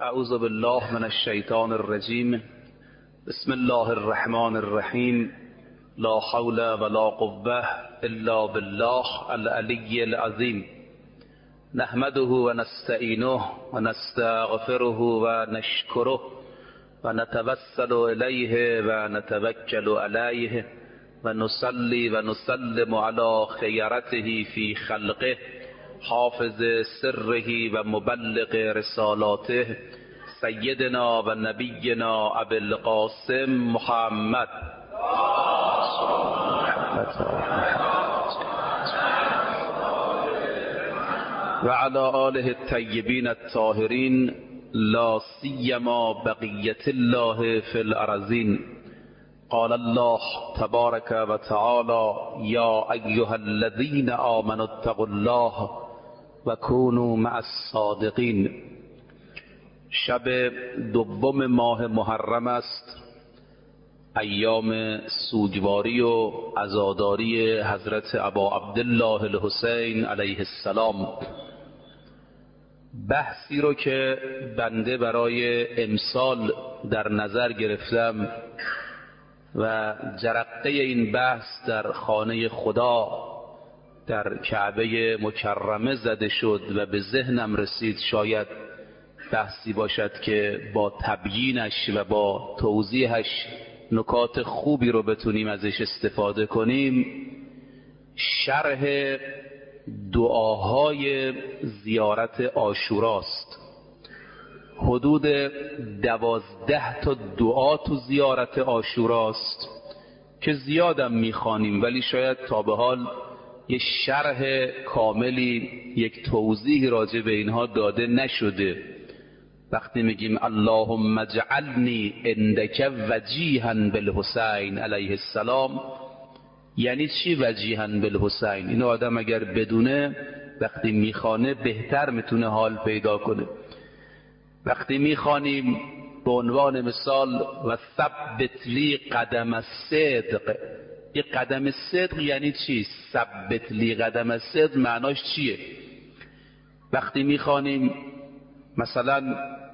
اعوذ بالله من الشیطان الرجیم. بسم الله الرحمن الرحیم. لا حول ولا قوة الا بالله العلی العظیم. نحمده و نستعینه و نستغفره و نشکره و نتوسل الیه و نتوکل علیه و نصلی و نسلم علی خیرته فی خلقه حافظ سره و مبلغ رسالاته سیدنا و نبینا ابی القاسم محمد و علی آله الطیبین الطاهرین لا سیما بقیة الله فی الارضین. قال الله تبارک و تعالی یا ایها الذین آمنوا اتقوا الله و کونوا مع الصادقین. شب دوم ماه محرم است، ایام سوگواری و عزاداری حضرت ابا عبدالله الحسین علیه السلام. بحثی رو که بنده برای امسال در نظر گرفتم و جرقه این بحث در خانه خدا در کعبه مکرمه زده شد و به ذهنم رسید شاید بحثی باشد که با تبیینش و با توضیحش نکات خوبی رو بتونیم ازش استفاده کنیم. شرح دعاهای زیارت عاشوراست. حدود 12 تا دعا تو زیارت عاشوراست که زیادم میخوانیم، ولی شاید تا به حال یه شرح کاملی، یک توضیح راجع به اینها داده نشده. وقتی میگیم اللهم اجعلنی عندک وجیها بالحسین علیه السلام، یعنی چی وجیها بالحسین؟ اینو آدم اگر بدونه وقتی میخوانه بهتر میتونه حال پیدا کنه. وقتی میخوانیم به عنوان مثال و ثبت لی قدم الصدق، این قدم صدق یعنی چی؟ ثبت لی قدم الصدق معناش چیه؟ وقتی میخوانیم مثلا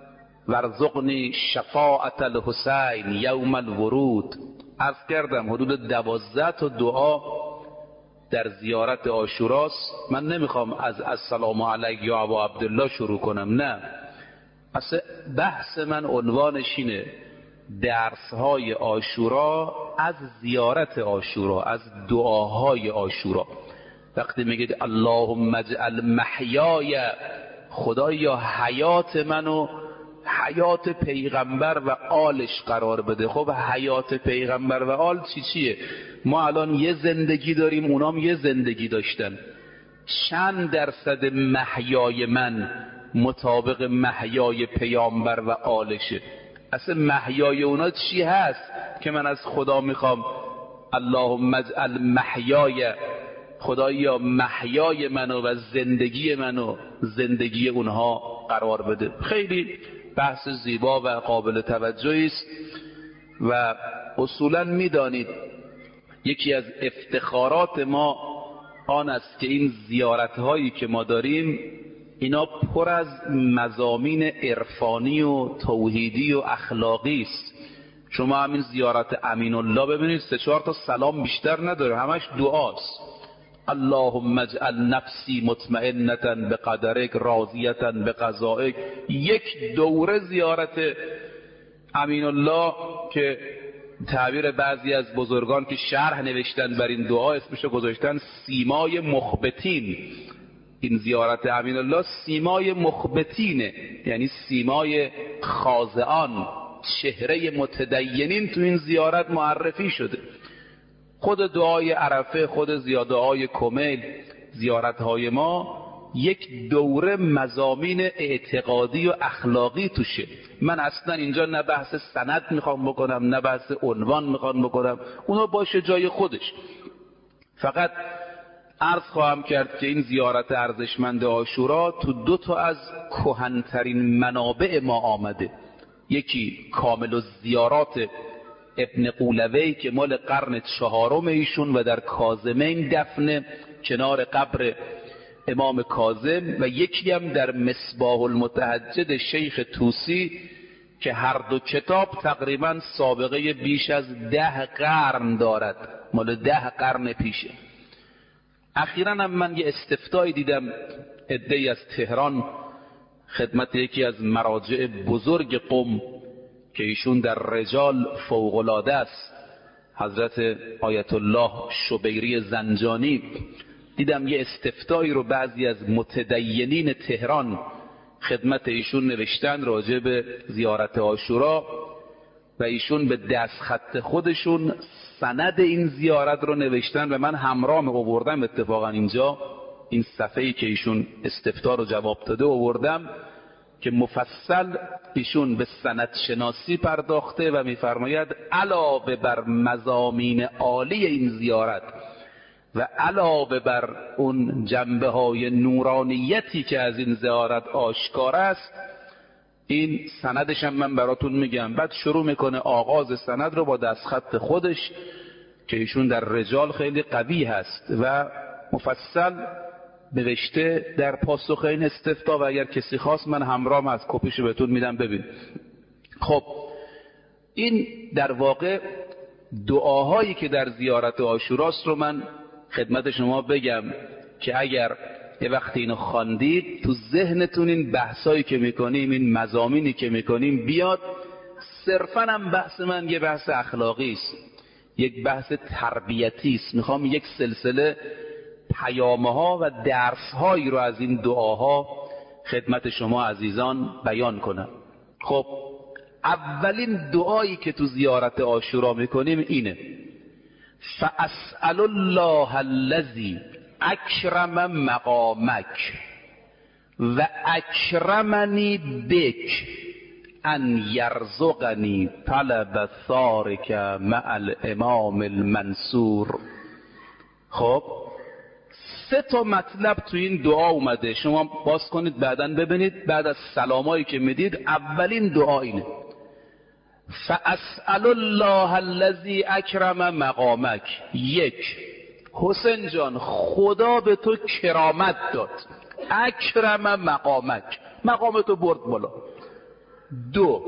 ورزقنی شفاعت الحسین یوم الورود، عرض کردم حدود 12 تا دعا در زیارت عاشوراست. من نمیخوام از السلام علیک یا ابا عبدالله شروع کنم، نه، اصلا بحث من عنوانش اینه درسهای عاشورا از زیارت عاشورا، از دعاهای عاشورا. وقتی میگید اللهم اجعل محیای، خدایا حیات منو حیات پیغمبر و آلش قرار بده. خب حیات پیغمبر و آل چیه؟ ما الان یه زندگی داریم، اونام یه زندگی داشتن. چند درصد محیای من مطابق محیای پیامبر و آلشه؟ اصلا محیای اونا چی هست که من از خدا میخوام اللهم اجعل محیای، خدایا محیای منو و زندگی منو زندگی اونها قرار بده. خیلی بحث زیبا و قابل توجهی است و اصولا میدانید یکی از افتخارات ما آن است که این زیارت هایی که ما داریم اینا پر از مضامین عرفانی و توحیدی و اخلاقی است. شما همین زیارت امین الله ببینید 3-4 تا سلام بیشتر نداره، همش دعاست. اللهم اجعل نفسی مطمئنة بقدرک راضیة بقضائک. یک دوره زیارت امین الله که تعبیر بعضی از بزرگان که شرح نوشتن بر این دعا اسمشو گذاشتن سیمای مخبتین. این زیارت امین الله سیمای مخبتینه، یعنی سیمای خاضعان، چهره متدینین تو این زیارت معرفی شده. خود دعای عرفه، خود دعای کمیل، زیارتهای ما یک دوره مضامین اعتقادی و اخلاقی توشه. من اصلا اینجا نه بحث سند میخوام بکنم نه بحث عنوان میخوام بکنم، اونا باشه جای خودش. فقط عرض خواهم کرد که این زیارت ارزشمند عاشورا تو 2 تا از کهن‌ترین منابع ما آمده. یکی کامل الزیارات ابن قولوی که مال قرن 4 ایشون و در کاظمین دفن کنار قبر امام کاظم و یکی هم در مصباح المتهجد شیخ طوسی که هر دو کتاب تقریبا سابقه بیش از 10 قرن دارد، مال 10 قرن پیشه. اخیراً هم من یه استفتایی دیدم عده‌ای از تهران خدمت یکی از مراجع بزرگ قم که ایشون در رجال فوق‌العاده است، حضرت آیت الله شبیری زنجانی، دیدم یه استفتایی رو بعضی از متدینین تهران خدمت ایشون نوشتن راجع به زیارت عاشورا و ایشون به دست خط خودشون سند این زیارت رو نوشتن و من همراه آوردم اتفاقا اینجا این صفحه‌ای که ایشون استفتا رو جواب داده آوردم که مفصل ایشون به سند شناسی پرداخته و می‌فرماید علاوه بر مضامین عالی این زیارت و علاوه بر اون جنبه‌های نورانیتی که از این زیارت آشکار است، این سندش هم من براتون میگم. بعد شروع میکنه آغاز سند رو با دستخط خودش که ایشون در رجال خیلی قوی هست و مفصل نوشته در پاسخ این استفتا و اگر کسی خواست من همراهم از کپیشو بهتون میدم ببین. خب این در واقع دعاهایی که در زیارت عاشوراست رو من خدمت شما بگم که اگر یه وقتی اینو خواندید تو ذهنتون این بحثایی که میکنیم، این مضامینی که میکنیم بیاد. صرفاً هم بحث من یه بحث اخلاقی است، یک بحث تربیتی است. میخوام یک سلسله پیام‌ها و درس‌هایی رو از این دعاها خدمت شما عزیزان بیان کنم. خب اولین دعایی که تو زیارت عاشورا میکنیم اینه: فاسأل الله الذی اکرم مقامک و اکرمنی بک ان یرزقنی طلب ثارک مع الامام المنصور. خب 3 تا مطلب تو این دعا اومده، شما باز کنید بعدن ببینید. بعد از سلامایی که میدید اولین دعا اینه: فاسأل الله الذی اکرم مقامک. 1 حسین جان خدا به تو کرامت داد، اکرم مقامک، مقام تو برد بالا. 2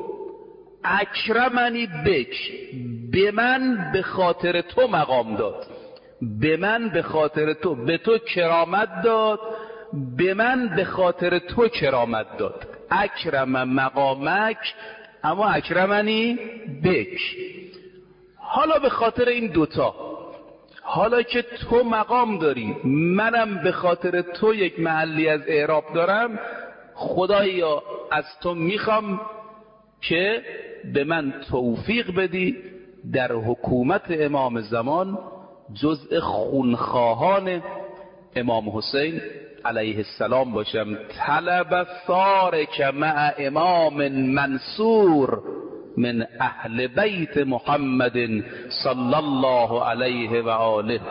اکرمنی بک، به من به خاطر تو مقام داد، به من به خاطر تو، به تو کرامت داد، به من به خاطر تو کرامت داد. اکرم مقامک اما اکرمنی بک. حالا به خاطر این دوتا، حالا که تو مقام داری منم به خاطر تو یک محلی از اعراب دارم، خدایا از تو میخوام که به من توفیق بدی در حکومت امام زمان جزء خونخواهان امام حسین علیه السلام باشم. طلب ثارک مع امام منصور من اهل بیت محمد صلی الله علیه و آله.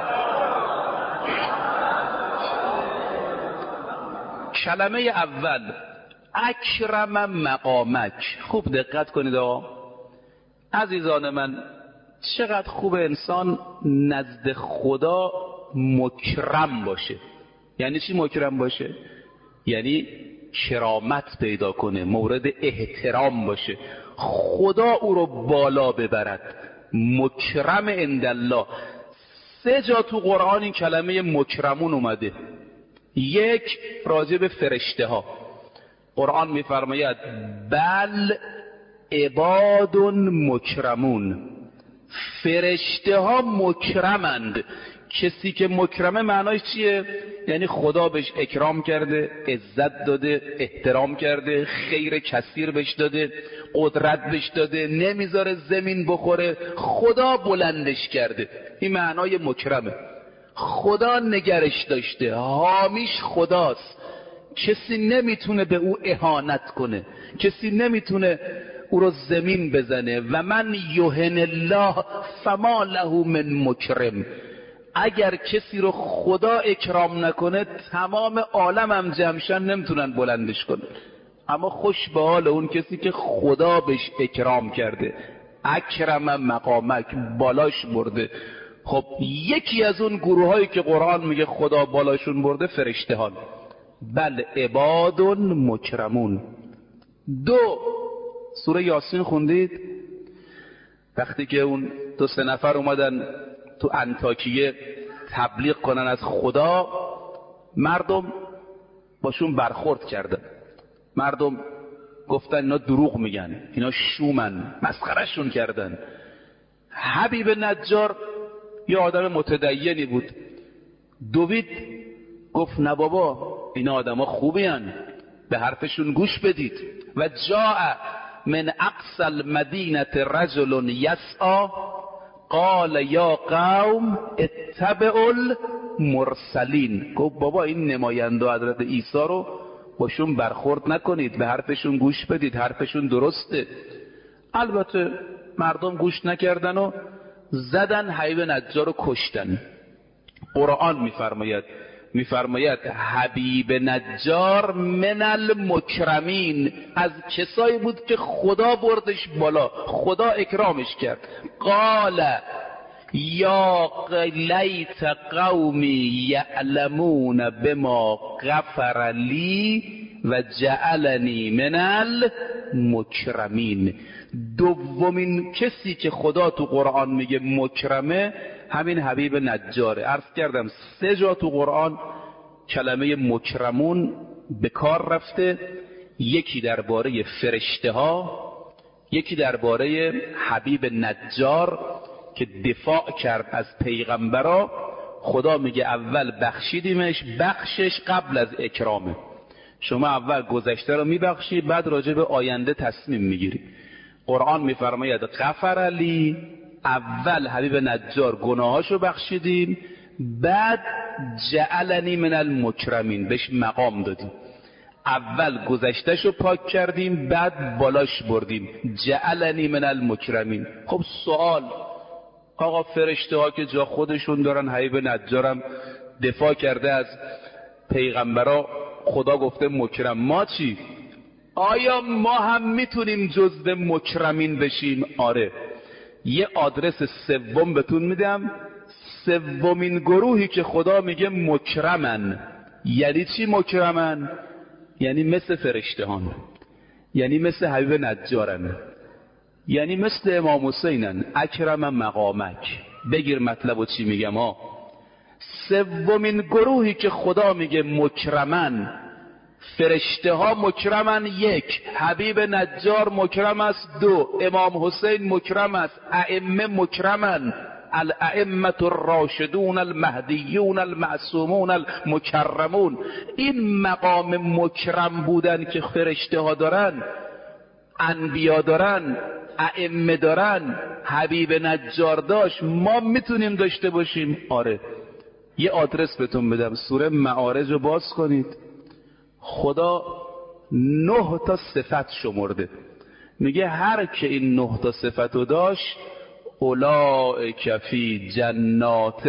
کلمه اول اکرم مقامک، خوب دقت کنید آقا عزیزان من، چقدر خوب انسان نزد خدا مکرم باشه. یعنی چی مکرم باشه؟ یعنی کرامت پیدا کنه، مورد احترام باشه، خدا او رو بالا ببرد. مکرم عندالله. 3 جا تو قرآن این کلمه مکرمون اومده. 1 راجع به فرشته ها، قرآن میفرماید بل عباد مکرمون، فرشته ها مکرمند. کسی که مکرمه معناش چیه؟ یعنی خدا بهش اکرام کرده، عزت داده، احترام کرده، خیر کثیر بهش داده، قدرت بهش داده، نمیذاره زمین بخوره، خدا بلندش کرده. این معنای مکرمه. خدا نگرش داشته، حامیش خداست، کسی نمیتونه به او اهانت کنه، کسی نمیتونه او رو زمین بزنه. و من یهن الله فما له من مکرم. اگر کسی رو خدا اکرام نکنه تمام عالم هم جمشن نمیتونن بلندش کنه. اما خوش به حال اون کسی که خدا بهش اکرام کرده، اکرم مقامک، بالاش برده. خب یکی از اون گروه هایی که قرآن میگه خدا بالاشون برده فرشتهان. بل عباد مکرمون. 2 سوره یاسین خوندید؟ وقتی که اون 2-3 نفر اومدن تو انطاکیه تبلیغ کنن از خدا، مردم باشون برخورد کردن. مردم گفتن اینا دروغ میگن، اینا شومن، مسخرهشون کردن. حبیب نجار یه آدم متدینی بود، دوید گفت نه بابا اینا آدم ها خوبی هن، به حرفشون گوش بدید. و جاء من اقصى المدینه رجل یسعی قال یا قوم اتبعوا المرسلین. گفت بابا این نماینده حضرت عیسی رو باشون برخورد نکنید، به حرفشون گوش بدید، حرفشون درسته. البته مردم گوش نکردن و زدن حبیب نجار رو کشتن. قرآن میفرماید حبیب نجار من المکرمین، از کسایی بود که خدا بردش بالا، خدا اکرامش کرد. قال یا لیت قومی یعلمون بما غفر لی و جعلنی من المکرمین. دومین کسی که خدا تو قرآن میگه مکرمه همین حبیب نجاره. عرض کردم 3 جا تو قرآن کلمه مکرمون به کار رفته، یکی درباره فرشته ها، یکی درباره حبیب نجار که دفاع کرد از پیغمبرا. خدا میگه اول بخشیدیمش، بخشش قبل از اکرامه. شما اول گذشته رو میبخشی، بعد راجع به آینده تصمیم میگیری. قرآن میفرماید غفر لی، اول حبیب نجار گناهاشو بخشیدیم، بعد جعلنی من المکرمین، بهش مقام دادیم. اول گذشتهشو پاک کردیم، بعد بالاش بردیم، جعلنی من المکرمین. خب سوال، آقا فرشته ها که جا خودشون دارن، حبیب نجارم دفاع کرده از پیغمبرا، خدا گفته مکرم، ما چی؟ آیا ما هم میتونیم جزو مکرمین بشیم؟ آره. یه آدرس 3 بهتون میدم. 3مین گروهی که خدا میگه مکرمن. یعنی چی مکرمن؟ یعنی مثل فرشتهان، یعنی مثل حبیب نجارن، یعنی مثل امام حسینن. اکرم مقامک. بگیر مطلب و چی میگم ها. 3مین گروهی که خدا میگه مکرمن، فرشته ها مکرمن 1، حبیب نجار مکرم است 2، امام حسین مکرم است، ائمه مکرمن، الائمه الراشدون المهدیون المعصومون المکرمون. این مقام مکرم بودن که فرشته ها دارن، انبیا دارن، ائمه دارن، حبیب نجار داشت، ما میتونیم داشته باشیم؟ آره. یه آدرس بهتون بدم، سوره معارج رو باز کنید. خدا 9 تا صفت شمرده، میگه هر که این 9 تا صفت رو داشت اولئک فی جنات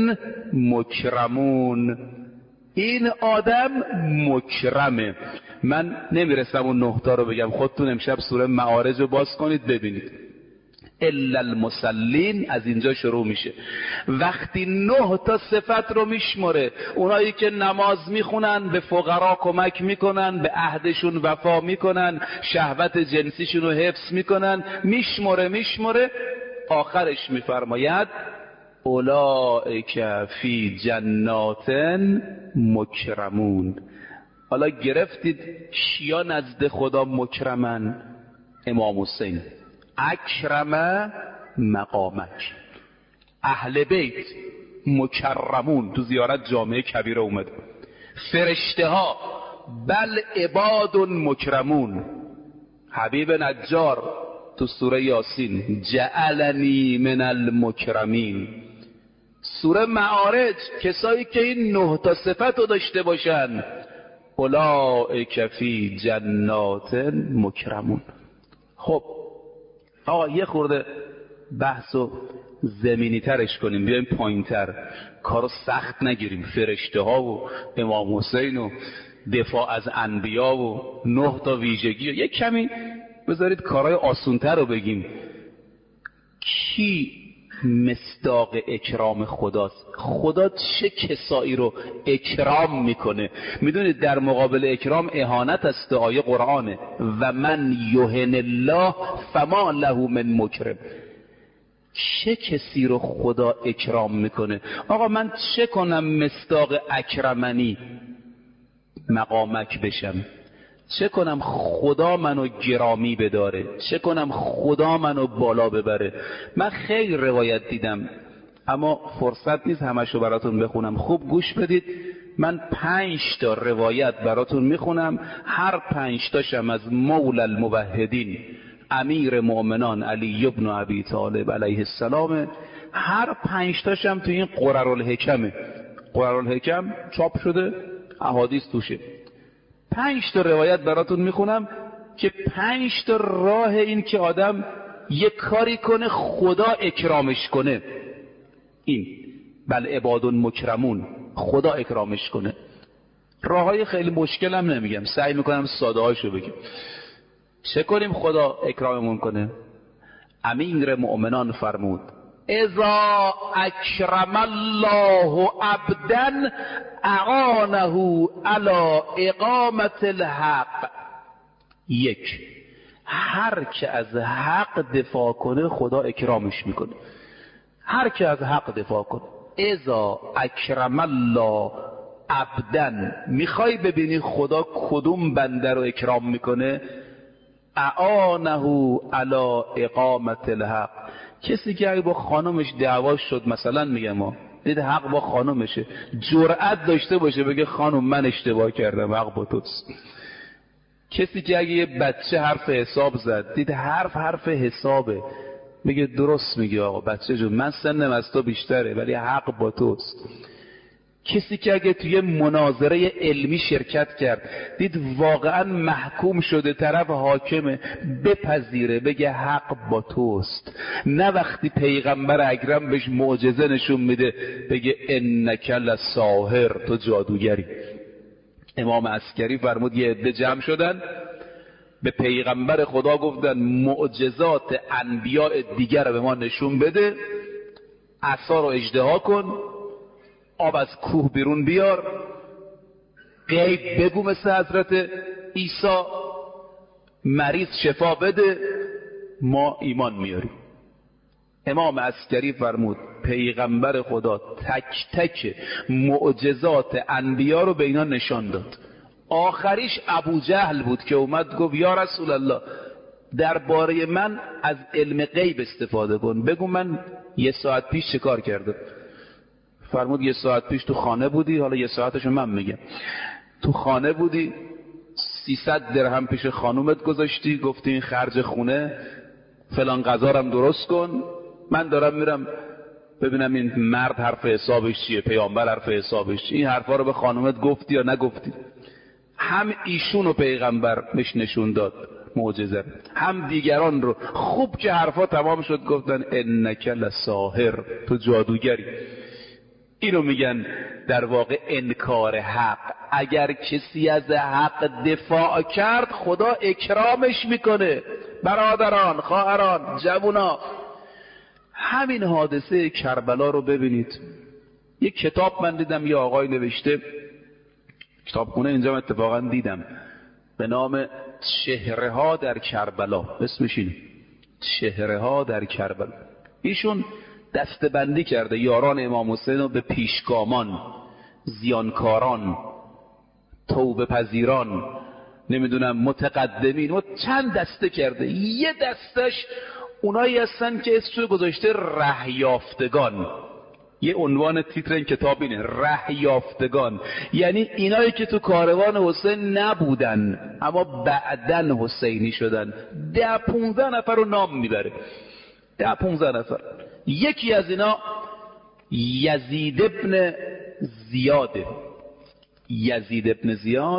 مکرمون، این آدم مکرمه. من نمیرسم اون 9 تا رو بگم، خودتون امشب سوره معارج رو باز کنید ببینید. الا المصلین از اینجا شروع میشه. وقتی 9 تا صفت رو میشمره، اونایی که نماز میخونن، به فقرا کمک میکنن، به عهدشون وفا میکنن، شهوت جنسیشون رو حفظ میکنن، میشمره آخرش میفرماید اولئک فی جنات مکرمون. حالا گرفتید کیا نزد خدا مکرمن؟ امام حسین اکرم مقامک. اهل بیت مکرمون، تو زیارت جامعه کبیره اومده. فرشته ها بل عباد مکرمون. حبیب نجار تو سوره یاسین جعلنی من المکرمین. سوره معارج کسایی که این 9 تا صفت رو داشته باشن اولئک فی جنات مکرمون. خب آقا یه خورده بحثو زمینی ترش کنیم، بیایم پایین تر، کارو سخت نگیریم. فرشته ها و امام حسین و دفاع از انبیا و 9 تا ویژگی، یک کمی بذارید کارهای آسونتر رو بگیم. کی مصداق اکرام خداست. خدا چه کسایی رو اکرام میکنه. میدونید در مقابل اکرام اهانت است. آیه قرآنه و من یهن الله فما له من مکرم. چه کسی رو خدا اکرام میکنه؟ آقا من چه کنم مصداق اکرمنی مقامک بشم؟ چه کنم خدا منو گرامی بداره؟ چه کنم خدا منو بالا ببره؟ من خیلی روایت دیدم اما فرصت نیست همشو براتون بخونم. خوب گوش بدید. من 5 تا روایت براتون میخونم، هر 5 تاشم از مولا الموحدین امیر مؤمنان علی ابن ابی طالب علیه السلام. هر 5 تاشم تو این قررالحکمه. قررالحکم چاپ شده، احادیث توشه. 5 تا روایت براتون میخونم که 5 تا راه این که آدم یک کاری کنه خدا اکرامش کنه. این بل عباد مکرمون، خدا اکرامش کنه. راههای خیلی مشکل هم نمیگم، سعی میکنم ساده هاشو بگم. چه کنیم خدا اکراممون کنه؟ امیر مؤمنان فرمود اذا اکرم الله عبدا اعانه علی اقامت الحق. 1، هر که از حق دفاع کنه خدا اکرامش میکنه. هر که از حق دفاع کنه. اذا اکرم الله عبدا، میخوای ببینی خدا کدوم بنده رو اکرام میکنه؟ اعانه علی اقامت الحق. کسی که اگه با خانمش دعوا شد، مثلا میگم دید حق با خانمشه، جرأت داشته باشه بگه خانم من اشتباه کردم، حق با توست. کسی که اگه یه بچه حرف حساب زد، دید حرف حسابه، بگه درست میگه آقا بچه جون من سنم از تو بیشتره ولی حق با توست. کسی که اگه توی مناظره علمی شرکت کرد، دید واقعا محکوم شده، طرف حاکمه، بپذیره بگه حق با توست. نه وقتی پیغمبر اکرم بهش معجزه نشون میده بگه انک لساحر، تو جادوگری. امام عسکری فرمود یه عده جمع شدن به پیغمبر خدا گفتن معجزات انبیاء دیگر رو به ما نشون بده، عصا رو اژدها کن، آب از کوه بیرون بیار، غیب بگو مثل حضرت عیسی، مریض شفا بده، ما ایمان میاریم. امام عسکری فرمود پیغمبر خدا تک تک معجزات انبیا رو به اینا نشان داد. آخریش ابو جهل بود که اومد گفت یا رسول الله درباره من از علم غیب استفاده کن، بگو من 1 ساعت پیش چه کار کردم. فرمود 1 ساعت پیش تو خانه بودی، حالا 1 ساعتشو من میگم، تو خانه بودی 300 درهم پیش خانومت گذاشتی، گفتی این خرج خونه، فلان غذارم درست کن، من دارم میرم ببینم این مرد حرف حسابش چیه، پیامبر حرف حسابش چیه. این حرفا رو به خانومت گفتی یا نگفتی؟ هم ایشونو پیغمبر مش نشون داد معجزه، هم دیگران رو. خوب که حرفا تمام شد گفتن انک لساحر، تو جادوگری. اینو میگن در واقع انکار حق. اگر کسی از حق دفاع کرد خدا اکرامش میکنه. برادران، خواهران، جوونا، همین حادثه کربلا رو ببینید. یک کتاب من دیدم یه آقای نوشته، کتابخونه اینجا اتفاقا دیدم، به نام چهره ها در کربلا، اسمش اینه، چهره ها در کربلا. ایشون دستبندی کرده یاران امام حسین رو به پیشگامان، زیانکاران، توبه پذیران، نمیدونم متقدمین، و چند دسته کرده. یه دستش اونایی هستن که اسمشو گذاشته ره یافتگان. یه عنوان تیتر این کتاب اینه، ره یافتگان، یعنی اینایی که تو کاروان حسین نبودن اما بعدن حسینی شدن. 10-15 نفر رو نام میبره، 10-15 نفر. یکی از اینا یزید ابن زیاده. یزید ابن زیاد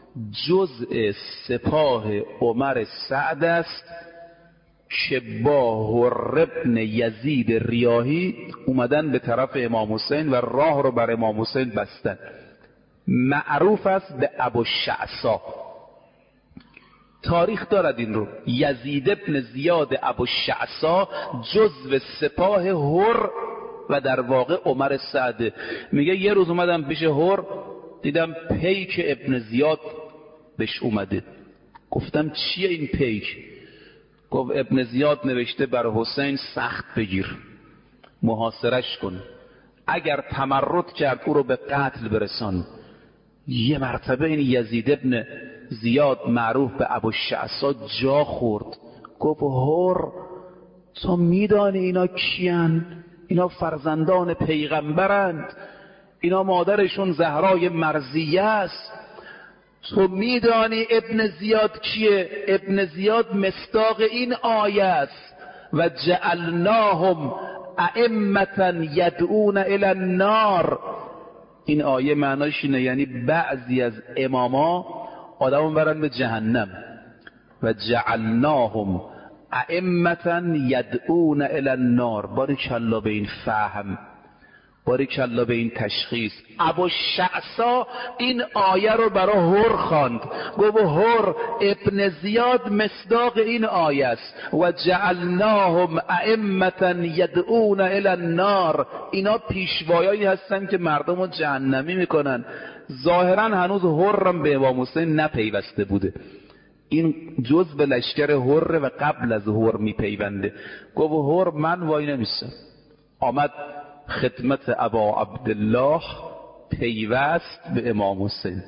جزء سپاه عمر سعد است که با حر ابن یزید ریاحی اومدن به طرف امام حسین و راه رو بر امام حسین بستن. معروف است به ابو الشعثا. تاریخ دارد این رو. یزید ابن زیاد ابوالشعثا جزو سپاه هر و در واقع عمر سعد. میگه یه روز اومدم پیش هر، دیدم پیک ابن زیاد بهش اومده. گفتم چیه این پیک؟ گفت ابن زیاد نوشته بر حسین سخت بگیر، محاصرش کن، اگر تمرد کرد او رو به قتل برسان. یه مرتبه این یزید ابن زیاد معروف به ابوالشعثا جا خورد. گفت هر تو میدانی اینا کیان؟ اینا فرزندان پیغمبرند، اینا مادرشون زهرای مرضیه است. تو میدانی ابن زیاد کیه؟ ابن زیاد مصداق این آیه است و جعلناهم ائمة یدعون الی النار. این آیه معناش اینه یعنی بعضی از اماما آدمو برن به جهنم. و جعلناهم ائمة یدعون الی النار. باریکالله به این فهم، باریکالله به این تشخیص. ابوالشعثا این آیه رو برای هر خواند. گفت هر ابن زیاد مصداق این آیه است و جعلناهم ائمة یدعون الی النار. اینا پیشوایایی هستن که مردم رو جهنمی میکنن. ظاهرا هنوز هرم به امام حسین نپیوسته بوده، این جزء لشکر هر و قبل از هر میپیونده. گفت هر من وای نمیستم. آمد خدمت ابا عبدالله، پیوست به امام حسین.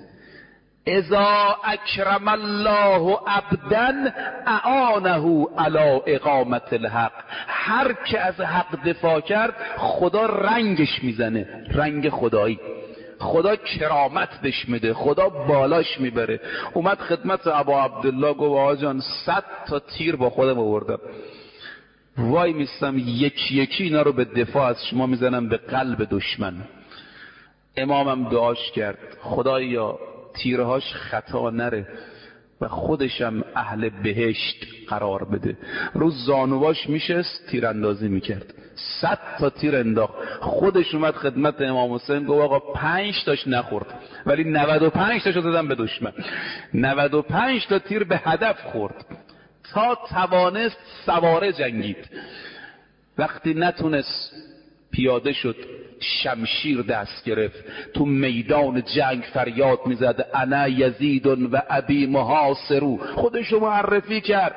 اذا اکرم الله عبدا اعانه علی اقامت الحق. هر که از حق دفاع کرد خدا رنگش میزنه، رنگ خدایی. خدا کرامت بهش میده، خدا بالاش میبره. اومد خدمت ابا عبدالله، گفت آقا جان 100 تا تیر با خودم آوردم، وای میستم یکی یکی اینا رو به دفاع از شما میزنم به قلب دشمن. امامم دعاش کرد خدایا تیرهاش خطا نره و خودشم اهل بهشت قرار بده. روز زانواش میشست تیراندازی میکرد، 100 تا تیر انداخت. خودش اومد خدمت امام حسین، گفت آقا 5 تاش نخورد ولی 95 تاشو دادم به دشمن. 95 تا تیر به هدف خورد تا توانست سواره جنگید. وقتی نتونست پیاده شد، شمشیر دست گرفت، تو میدان جنگ فریاد میزد انا یزید و ابی محاصرو. خودشو معرفی کرد،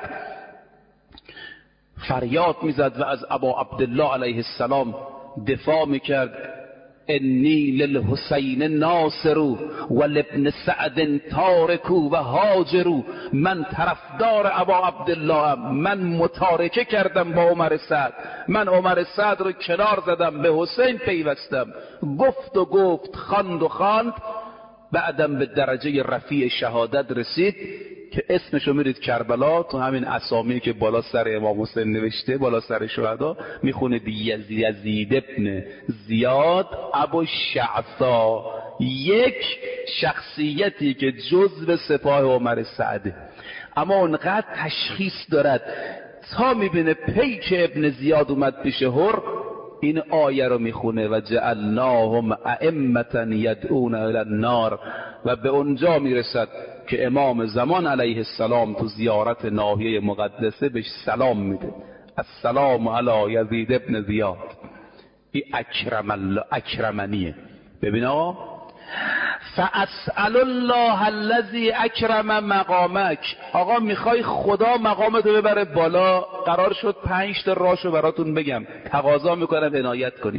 فریاد میزد و از ابا عبدالله علیه السلام دفاع میکرد. انی للحسین ناصرو و لابن سعد تارکو و هاجرو. من طرفدار ابا عبدالله، من متارکه کردم با عمر سعد، من عمر سعد رو کنار زدم، به حسین پیوستم. گفت و گفت، خواند و خواند، بعدم به درجه رفیع شهادت رسید که اسمشو میرید کربلا، تو همین اسامی که بالا سر امام حسین نوشته، بالا سر شهدا میخونید یزید ابن زیاد ابوالشعثا، یک شخصیتی که جزو سپاه عمر سعده، اما اونقدر تشخیص دارد تا میبینه پیک ابن زیاد اومد پیش هر، این آیه رو میخونه و جعلناهم ائمة یدعون الی النار و به اونجا میرسد که امام زمان علیه السلام تو زیارت ناحیه مقدسه بهش سلام میده، السلام علی یزید ابن زیاد. این اکرم الله اکرمنیه. ببین آقا، فاسأل الله الذی اکرم مقامک. آقا میخوای خدا مقامتو ببره بالا، قرار شد 5 تا راهشو براتون بگم، تقاضا میکنم عنایت کنید.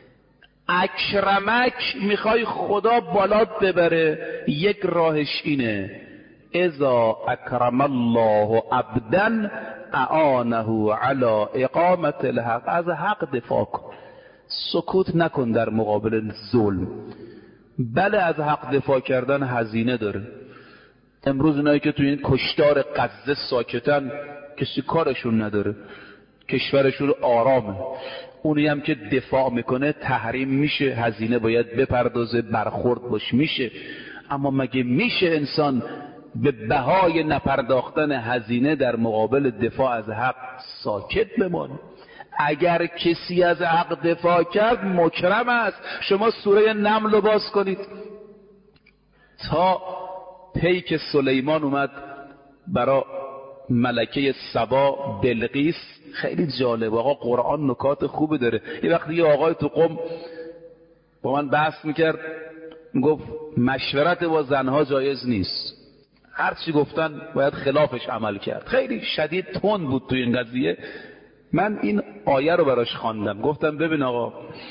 اکرمک، میخوای خدا بالات ببره، یک راهش اینه اذا اکرم الله عبدا اعانه علی اقامت الحق. از حق دفاع کن، سکوت نکن در مقابل ظلم. بله از حق دفاع کردن هزینه داره. امروز اونایی که تو این کشتار غزه ساکتن کسی کارشون نداره، کشورشون آرامه. اونی هم که دفاع میکنه تحریم میشه، هزینه باید بپردازه، برخورد باش میشه. اما مگه میشه انسان به بهای نپرداختن هزینه در مقابل دفاع از حق ساکت بمانه؟ اگر کسی از حق دفاع کرد مکرم است. شما سوره نمل رو باز کنید، تا پیک سلیمان اومد برا ملکه سبا بلقیس خیلی جالب. آقا قرآن نکات خوبی داره. یه وقتی یه آقای تو قم با من بحث میکرد، گفت مشورت با زنها جایز نیست، هر چی گفتن باید خلافش عمل کرد. خیلی شدید تند بود تو این قضیه. من این آیه رو براش خواندم، گفتم ببین آقا،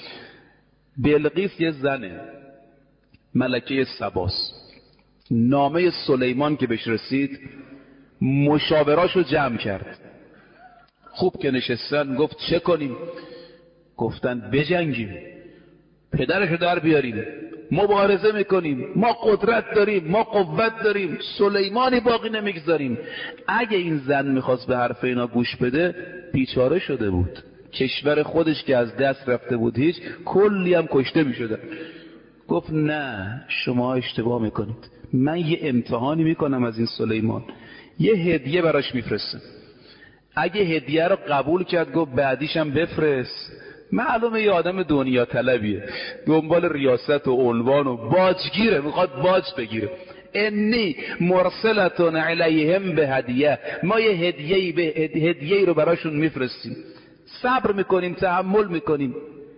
بلقیس یه زنه، ملکه سباست. نامه سلیمان که بهش رسید مشاوراشو جمع کرد. خوب که نشستن گفت چه کنیم؟ گفتن بجنگیم، پدرشو در بیاریم، مبارزه میکنیم، ما قدرت داریم، ما قوت داریم، سلیمانی باقی نمیگذاریم. اگه این زن میخواست به حرف اینا گوش بده بیچاره شده بود، کشور خودش که از دست رفته بود هیچ، کلی هم کشته میشدن. گفت نه، شما اشتباه میکنید، من یه امتحانی میکنم از این سلیمان، یه هدیه براش میفرستم. اگه هدیه رو قبول کرد گفت بعدیش هم بفرست. معلومه یه آدم دنیا طلبیه، دنبال ریاست و عنوان و باجگیره، میخواد باج بگیره. انی مرسلتون علیهم به هدیه، ما یه هدیه‌ای رو براشون میفرستیم، صبر میکنیم، تحمل میکنیم.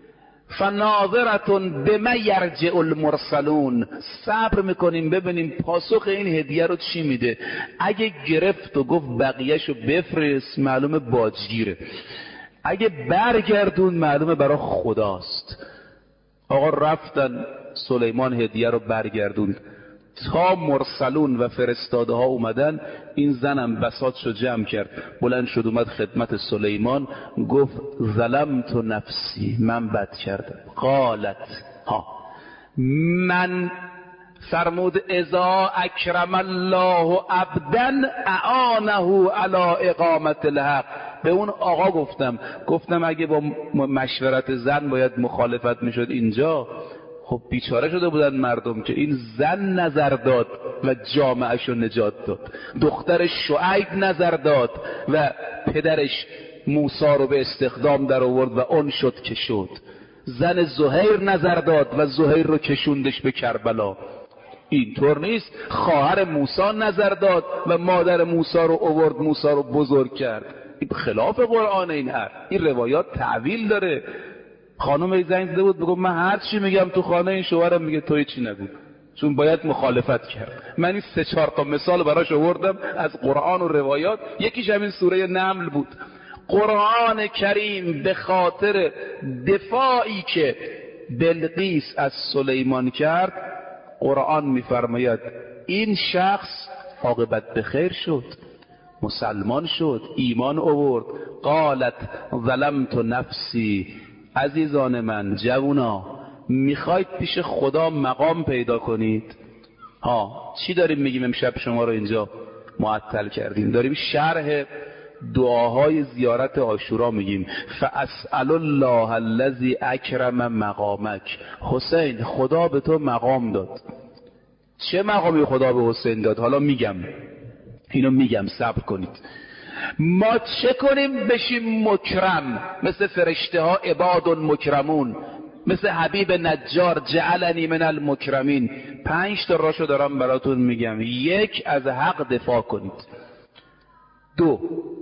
فناظرتون بما یرجع المرسلون، صبر میکنیم ببینیم پاسخ این هدیه رو چی میده. اگه گرفت و گفت بقیهشو بفرست، معلومه باجگیره. اگه برگردون، معلومه برای خداست. آقا رفتن، سلیمان هدیه رو برگردون. تا مرسلون و فرستاده ها اومدن، این زنم بساطشو جمع کرد، بلند شد اومد خدمت سلیمان، گفت ظلمت نفسی، من بد کردم. قالت ها، من فرمود اذا اکرم الله عبدا اعانه علی اقامت الحق. به اون آقا گفتم اگه با مشورت زن باید مخالفت میشد اینجا، خب بیچاره شده بودن مردم که این زن نظر داد و جامعهشو نجات داد، دختر شعیب نظر داد و پدرش موسی رو به استخدام در آورد و اون شد که شد. زن زهیر نظر داد و زهیر رو کشوندش به کربلا. اینطور نیست. خواهر موسی نظر داد و مادر موسی رو آورد، موسی رو بزرگ کرد. این خلاف قرآن. این روایات تعویل داره. خانم زنگ زده بود بگم من هر چی میگم تو خانه، این شوهرم میگه توی چی نگو، چون باید مخالفت کرد. من این 3-4 تا مثال براش آوردم از قرآن و روایات. یکیش همین سوره نمل بود. قرآن کریم به خاطر دفاعی که بلقیس از سلیمان کرد، قرآن میفرماید این شخص عاقبت به خیر شد، مسلمان شد، ایمان آورد. قالت ظلمت نفسی. عزیزان من، جوونا، میخواید پیش خدا مقام پیدا کنید؟ چی داریم میگیم امشب شما رو اینجا معطل کردیم؟ داریم شرح دعاهای زیارت عاشورا میگیم. فاسأل الله الذی اکرم مقامک. حسین، خدا به تو مقام داد. چه مقامی خدا به حسین داد؟ حالا میگم، اینو میگم، صبر کنید. ما چه کنیم بشیم مکرم مثل فرشته ها، عباد مکرمون، مثل حبیب نجار جعلنی من المکرمین. 5 تا راشو دارم براتون میگم. 1، از حق دفاع کنید. 2،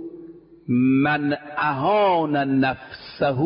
من اهان نفسه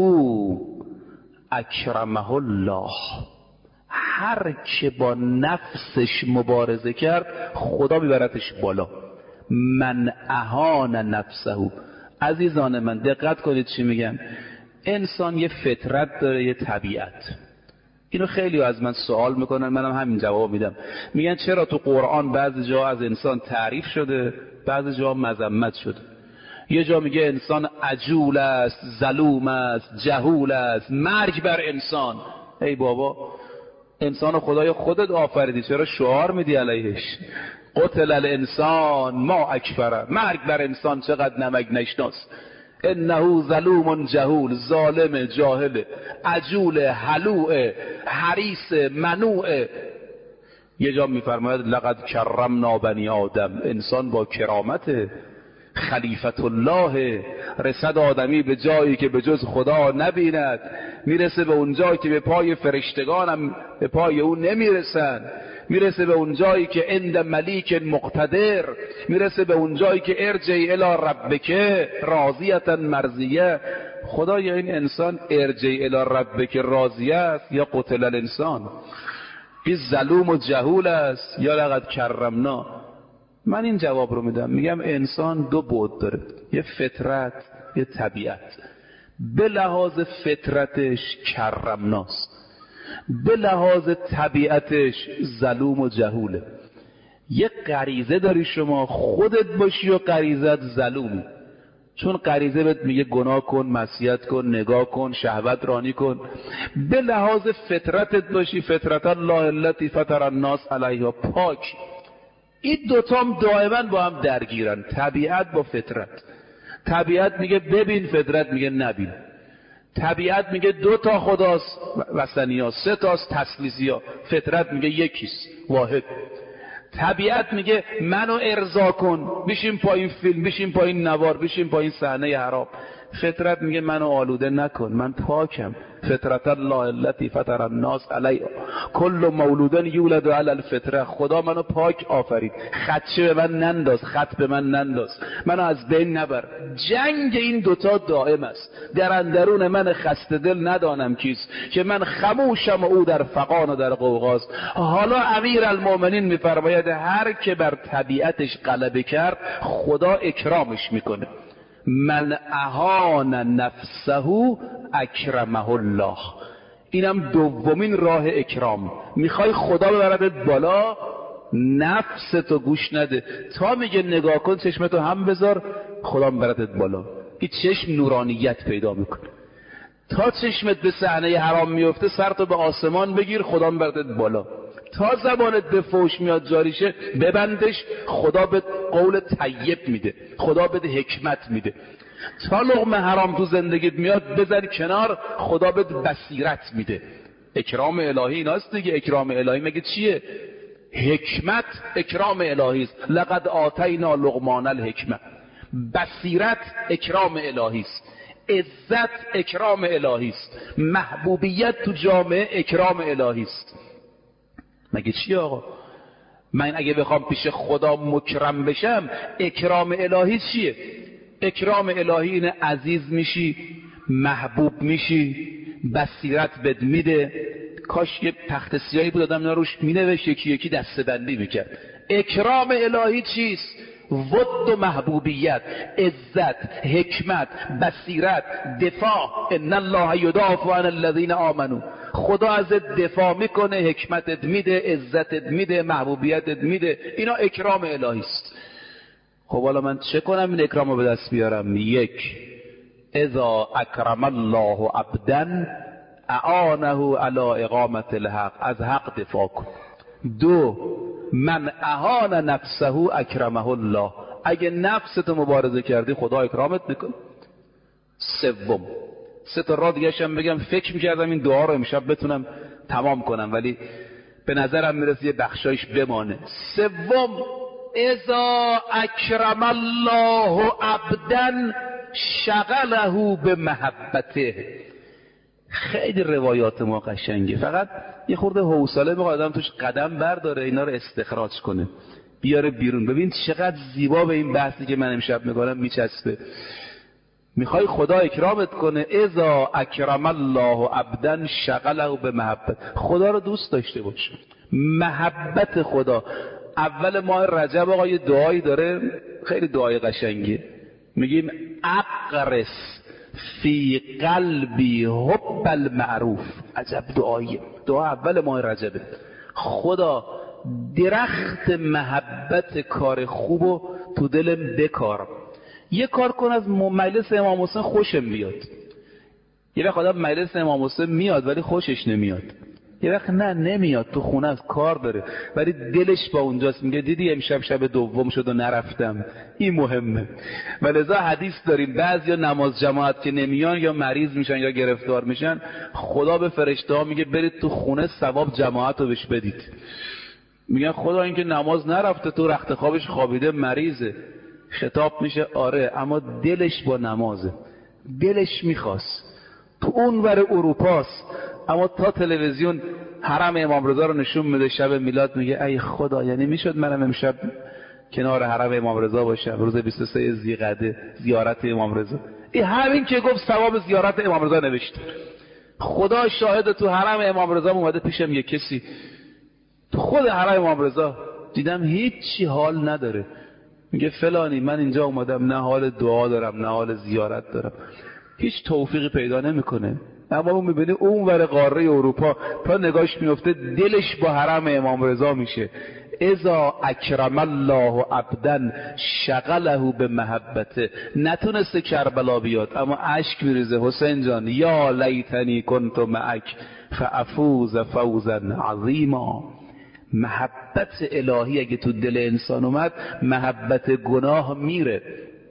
اکرمه الله. هر که با نفسش مبارزه کرد خدا میبرتش بالا. من اهان نفسه. عزیزان من دقت کنید چی میگم. انسان یه فطرت داره، یه طبیعت. اینو خیلی از من سوال میکنن، منم همین جواب میدم. میگن چرا تو قرآن بعضی جا از انسان تعریف شده، بعضی جا مذمت شده. یه جا میگه انسان عجول است، ظلوم است، جهول است، مرگ بر انسان. ای بابا، انسان خدای خودت آفریدی، چرا شعار میدی علیهش؟ قتل الانسان ما اکفره. مرگ بر انسان، چقدر نمک نشناس. انه ظلوم جهول، ظالم، جاهل، عجول، حلوع، حریص، منوع. یه جا میفرماید لقد کرمنا بنی آدم. انسان با کرامته. خلیفت الله. رسد آدمی به جایی که به جز خدا نبیند، میرسه به اون جایی که به پای فرشتگانم به پای او نمیرسن، میرسه به اون جایی که عند ملیک مقتدر، میرسه به اون جایی که ارجع الی ربک راضیة مرضیه. خدا یا این انسان ارجع الی ربک راضیه است یا قتل الانسان؟ این ظلوم و جهول است یا لقد کرمنا؟ من این جواب رو میدم، میگم انسان دو بعد داره، یه فطرت یه طبیعت. به لحاظ فطرتش کرمناست، به لحاظ طبیعتش ظلوم و جهوله. یه غریزه داری شما خودت باشی و غریزت ظلومی، چون غریزه بهت میگه گناه کن، معصیت کن، نگاه کن، شهوت رانی کن. به لحاظ فطرتت باشی، فطرت الله التي فطر الناس علیها، پاک. این دوتام دائما با هم درگیرن، طبیعت با فطرت. طبیعت میگه ببین، فطرت میگه نبین. طبیعت میگه دو تا خداست، وثنی ها، سه تاست، تثلیثی ها. فطرت میگه یکیست، واحد. طبیعت میگه منو ارضا کن، بشین پایین فیلم، بشین پایین نوار، بشین پایین صحنه حرام. فطرت میگه منو آلوده نکن، من پاکم. فطرت الله التي فطر الناس علیها کل مولود یولد علی الفطره. خدا منو پاک آفرید، خدشه به من ننداز، خط به من ننداز، منو از بین نبر. جنگ این دوتا دائم است. در اندرون من خسته دل ندانم کیست، که من خموشم و او در فغان و در غوغاست. حالا امیر المؤمنین میفرماید هر که بر طبیعتش غلبه کرد خدا اکرامش میکنه. من اهان نفسه اکرمه الله. اینم دومین راه اکرام. میخوای خدا ببردت بالا، نفستو گوش نده. تا میگه نگاه کن چشمتو هم بذار، خدا ببردت بالا. این چشم نورانیت پیدا میکنه. تا چشمت به صحنه حرام میفته سرتو به آسمان بگیر، خدا ببردت بالا. تا زبانت به فحش میاد جاریشه ببندش، خدا به قول طیب میده، خدا به حکمت میده. تا لقمه حرام تو زندگیت میاد بذاری کنار، خدا به بصیرت میده. اکرام الهی ایناست دیگه. اکرام الهی مگه چیه؟ حکمت اکرام الهی است. لقد آتینا لقمان الحکمه. بصیرت اکرام الهی است. عزت اکرام الهی است. محبوبیت تو جامعه اکرام الهی است. مگه چی آقا؟ من اگه بخوام پیش خدا مکرم بشم، اکرام الهی چیه؟ اکرام الهی اینه عزیز میشی، محبوب میشی، بصیرت بد میده. کاش یه تخت سیاهی بود آدم روش مینوشت، یکی یکی دسته بندی میکرد. اکرام الهی چیست؟ ود و محبوبیت، عزت، حکمت، بصیرت، دفاع. ان الله یدافع عن الذین آمنوا. خدا ازت دفاع میکنه، حکمتت میده، عزتت میده، محبوبیتت میده. اینا اکرام الهی است. خب حالا من چه کنم این اکرامو به دست بیارم؟ یک، اذا اکرم الله عبدا اعانه علی اقامت الحق. از حق دفاع کن. دو، من اهان نفسه اکرمه الله. اگه نفستو مبارزه کردی خدا اکرامت میکنه. سوم، سه تا راه دیگه هم بگم، فکر میکردم این دعا رو امشب بتونم تمام کنم ولی به نظرم میرسه یه بخشایش بمانه. سوم، اذا اکرم الله عبدا شغله به محبته. خیلی روایات ما قشنگه، فقط یه خورده حوصله میخواد آدم توش قدم برداره، اینا رو استخراج کنه، بیاره بیرون. ببین چقدر زیبا به این بحثی که من امشب میکنم میچسبه. میخوای خدا اکرامت کنه، اذا اکرم الله عبدا شغله به محبت. خدا رو دوست داشته باش، محبت خدا. اول ماه رجب آقا یه دعایی داره، خیلی دعای قشنگیه. میگیم اقرس فی قلبی حب المعروف. عجب دعاییه. دعا اول ماه رجبه. خدا درخت محبت کار خوبو تو دلم بکار. یه کار کن از مجلس امام حسین خوشم بیاد. یه وقت آدم مجلس امام حسین میاد ولی خوشش نمیاد. یه وقت نه نمیاد، تو خونه از کار داره ولی دلش با اونجاست. میگه دیدی امشب شب دوم شد و نرفتم، این مهمه. ولذا حدیث داریم بعضیا نماز جماعت که نمیان یا مریض میشن یا گرفتار میشن، خدا به فرشته ها میگه برید تو خونه ثواب جماعت رو بهش بدید. میگن خدا این که نماز نرفته، تو رخت خوابش خوابیده، مریضه. خطاب میشه آره، اما دلش با نمازه، دلش میخواست تو اون ور اروپاست، اما تا تلویزیون حرم امام رضا رو نشون میده شب میلاد میگه ای خدا، یعنی میشد منم امشب کنار حرم امام رضا باشم روز 23 ذیقعده زیارت امام رضا. این همین که گفت ثواب زیارت امام رضا نوشته. خدا شاهد، تو حرم امام رضا اومده پیشم یه کسی تو خود حرم امام رضا، دیدم هیچی حال نداره، میگه فلانی من اینجا اومدم نه حال دعا دارم نه حال زیارت دارم، هیچ توفیقی پیدا نمیکنه. اما اون میبینی اون ور قاره اروپا تا نگاش میفته دلش با حرم امام رضا میشه. اذا اکرم الله عبدا شغله به محبته. نتونسته کربلا بیاد اما اشک میریزه حسین جان یا لیتنی کنت معک فافوز فوزا عظیما. محبت الهی اگه تو دل انسان اومد محبت گناه میره.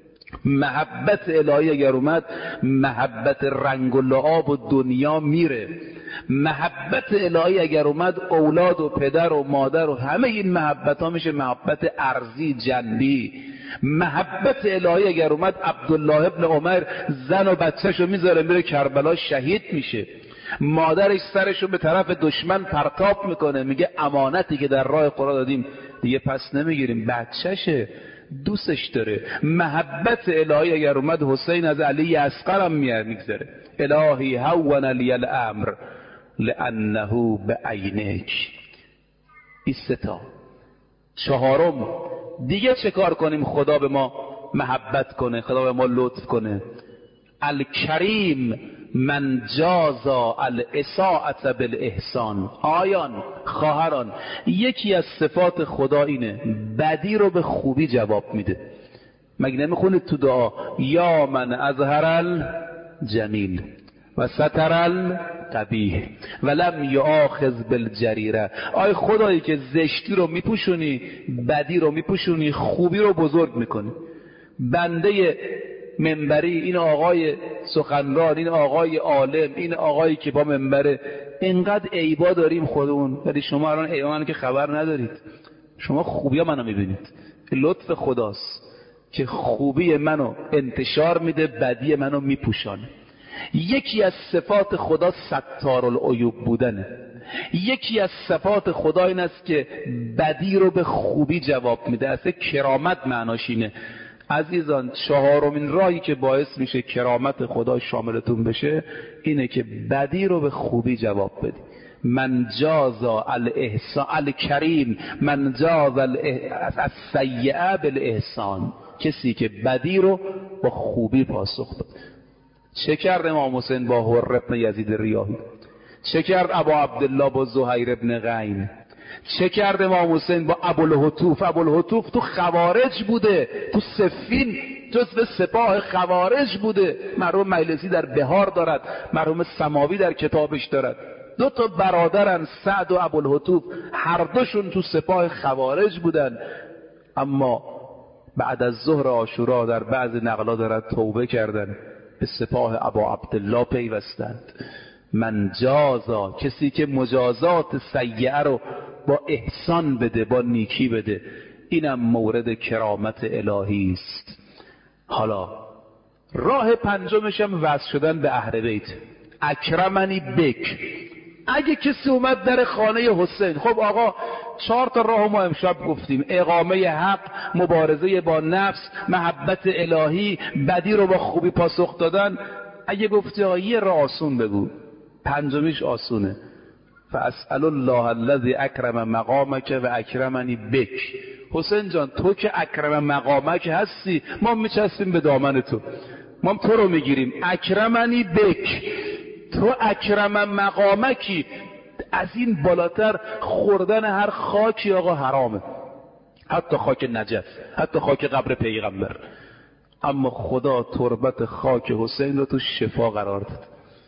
محبت الهی اگر اومد محبت رنگ و لعاب و دنیا میره. محبت الهی اگر اومد اولاد و پدر و مادر و همه این محبت ها میشه محبت ارضی جنبی. محبت الهی اگر اومد عبدالله ابن عمر زن و بچه‌شو میذاره میره کربلا شهید میشه. مادرش سرشو به طرف دشمن پرتاب میکنه میگه امانتی که در راه خدا دادیم دیگه پس نمیگیریم، بچهشه دوستش داره. محبت الهی اگر اومد حسین از علی اصغرم میگذره الهی هون لی الامر لانه بعینک. این ستا. چهارم دیگه چه کار کنیم خدا به ما محبت کنه، خدا به ما لطف کنه؟ الکریم من جازا الاساءة بالاحسان. آیان خواهران، یکی از صفات خدا اینه بدی رو به خوبی جواب میده. مگه نمیخونید تو دعا یا من اظهر الجمیل و ستر القبیح ولم یؤاخذ بالجریره؟ آی خدایی که زشتی رو میپوشونی، بدی رو میپوشونی، خوبی رو بزرگ میکنی. بنده منبری، این آقای سخنران، این آقای عالم، این آقایی که با منبره، اینقدر عیبا داریم خودمون، ولی شما الان عیبا منو که خبر ندارید. شما خوبیا منو میبینید. لطف خداست که خوبی منو انتشار میده، بدی منو میپوشانه. یکی از صفات خدا ستارالعیوب بودنه. یکی از صفات خدا این است که بدی رو به خوبی جواب میده. اصلا کرامت معناش اینه. عزیزان، چهارمین راهی که باعث میشه کرامت خدا شاملتون بشه اینه که بدی رو به خوبی جواب بدی. من جازا الاحسان الکریم من جازا السیئه بالاحسان. کسی که بدی رو با خوبی پاسخ داد. چه کرد امام حسین با حر ابن یزید ریاحی؟ چه کرد ابا عبدالله با زهیر ابن غین؟ چه کرد امام حسین با ابوالهتوف؟ ابوالهتوف تو خوارج بوده، تو صفین جزو سپاه خوارج بوده. مرحوم مجلسی در بهار دارد، مرحوم سماوی در کتابش دارد. دو تا برادرن سعد و ابوالهتوف، هر دوشون تو سپاه خوارج بودن، اما بعد از ظهر عاشورا در بعض نقلا دارد توبه کردن، به سپاه ابا عبدالله پیوستند. من جازا، کسی که مجازات سیئه رو با احسان بده، با نیکی بده، اینم مورد کرامت الهی است. حالا راه پنجمش هم وصل شدن به اهل بیت. اکرمنی بک. اگه کسی اومد در خانه حسین، خب آقا 4 تا راه ما امشب گفتیم: اقامه حق، مبارزه با نفس، محبت الهی، بدی رو با خوبی پاسخ دادن. اگه گفتی آقا یه راه آسون بگو، پنجمیش آسونه: فاسأل الله الذی اکرم مقامک و اکرمنی بک. حسین جان، تو که اکرم مقامک هستی، ما میچسبیم به دامن تو، ما تو رو میگیریم. اکرمنی بک، تو اکرم مقامکی. از این بالاتر خوردن هر خاکی آقا حرامه، حتی خاک نجف، حتی خاک قبر پیغمبر. اما خدا تربت خاک حسین رو تو شفا قرار داد.